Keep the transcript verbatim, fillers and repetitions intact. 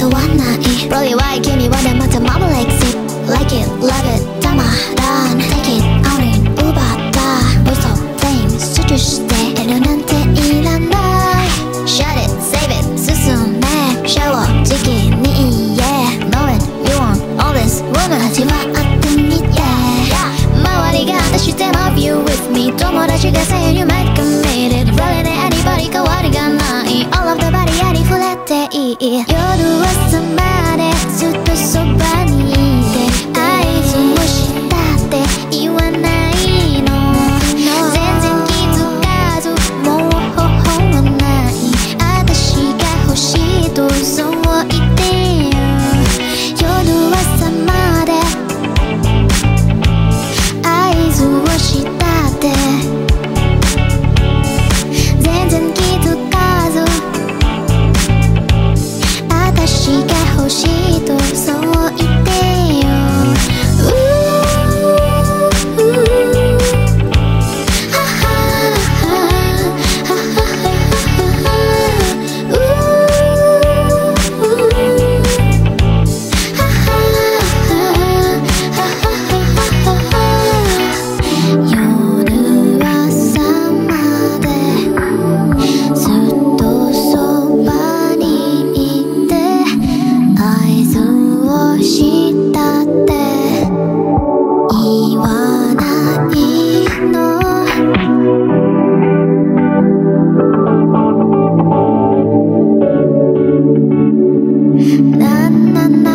わない Really why 君はねまたマブレイク Sit like it, love it たまらん Take it, own it 奪った Voice of fame 集中しているなんていらない Shut it, save it 進めシャワー時期に言え Know it, you want all this woman 味わってみて周りが私して Love you with me 友達が say you might commit it Really ね anybody 変わりがない All of the body ありふれていい夜朝までずっとそばにいて合図をしたって言わないの全然気づかずもう方法はない私が欲しいとそう言ってよ夜朝まで合図をしたって全然気づかず私が欲しいとそう言ってよななな